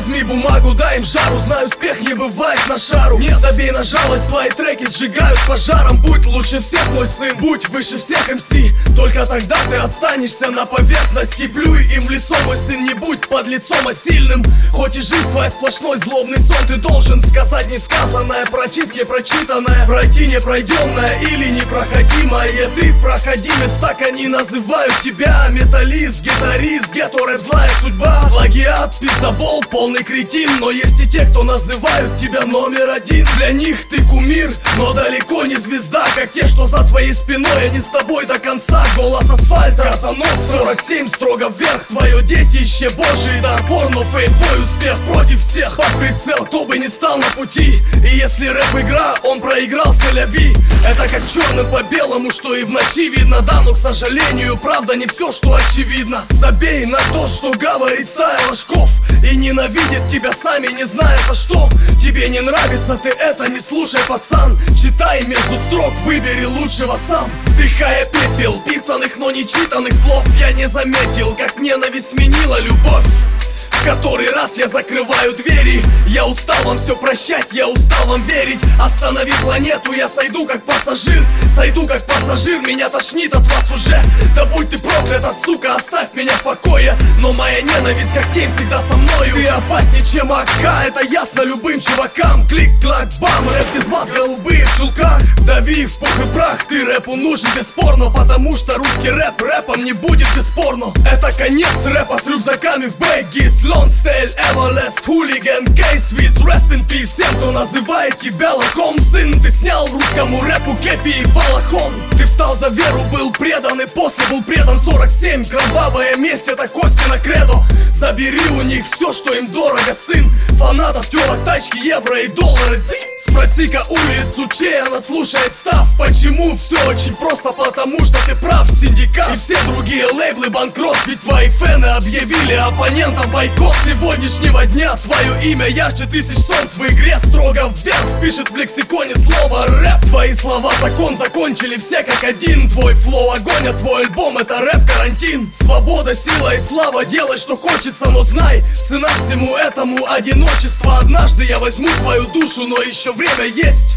возьми бумагу, дай им жару. Знаю, успех не бывает на шару. Не забей на жалость, твои треки сжигают пожаром. Будь лучше всех, мой сын, будь выше всех МС. Только тогда ты останешься на поверхности. Плюй им в лицо, мой сын, не будь под лицом, а сильным. Хоть и жизнь твоя сплошной злобный сон, ты должен сказать несказанное, прочесть непрочитанное, пройти непройденное или непроходимое. Ты проходимец, так они называют тебя. Металлист, гитарист, гетто-рэп, злая судьба. Плагиат, пиздобол, полный кретин. Но есть и те, кто называют тебя номер один. Для них ты кумир, но далеко не звезда, как те, что за твоей спиной. Они с тобой до конца. Голос асфальта, Казанов 47 строго вверх. Твое детище божий дар, порно, фейм, твой успех против всех. Под прицел, кто бы ни стал на пути. И если рэп игра, он проиграл селяви. Это как черным по белому, что и в ночи видно. Да, но, к сожалению, правда не все, что очевидно. Забей на то, что говорит стая ложков, и ненавидят тебя сами, не зная за что. Тебе не нравится, ты это не слушай, пацан. Читай между строк, выбери лучшего сам. Вдыхая пепел писанных, но не читанных слов, я не заметил, как ненависть сменила любовь. В который раз я закрываю двери. Я устал вам все прощать, я устал вам верить. Останови планету, я сойду как пассажир. Сойду как пассажир, меня тошнит от вас уже. Да будь ты проклята, сука, оставь меня в покое. Но моя ненависть, как тень, всегда со мною. Ты опаснее, чем АК, это ясно любым чувакам. Клик-клак, бам, рэп без вас, голубые в чулках. Дави в пух и прах, ты рэпу нужен бесспорно. Потому что русский рэп рэпом не будет бесспорно. Это конец рэпа с рюкзаками в бэги. Long style, everlast, hooligan, case with rest in peace. Всем, кто называет тебя лохом, сын, ты снял русскому рэпу кепи и балахон. Ты встал за веру, был предан и после был предан 47. Кровавая месть, это Костина кредо. Забери у них все, что им дорого, сын. Фанатов, телок, тачки, евро и доллары. Спроси-ка улицу, чей она слушает став. Почему? Все очень просто, потому что ты прав. Синдикат и все другие лейблы банкрот. Ведь твои фэны объявили оппонентам бойкот. Сегодняшнего дня твое имя ярче тысяч солнц. В игре строго вверх впишет в лексиконе слово рэп. Твои слова закон закончили все как один. Твой флоу огонь, а твой альбом это рэп-карантин. Свобода, сила и слава, делай что хочется, но знай, цена всему этому одиночество. Однажды я возьму твою душу, но еще время есть.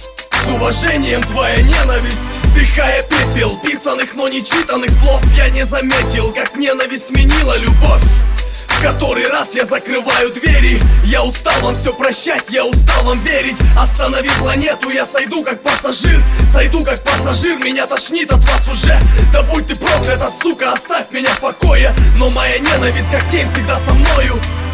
С уважением, твоя ненависть. Вдыхая пепел писанных, но не читанных слов, я не заметил, как ненависть сменила любовь. В который раз я закрываю двери. Я устал вам все прощать, я устал вам верить. Останови планету, я сойду как пассажир. Сойду как пассажир, меня тошнит от вас уже. Да будь ты проклята, сука, оставь меня в покое. Но моя ненависть, как тень, всегда со мною.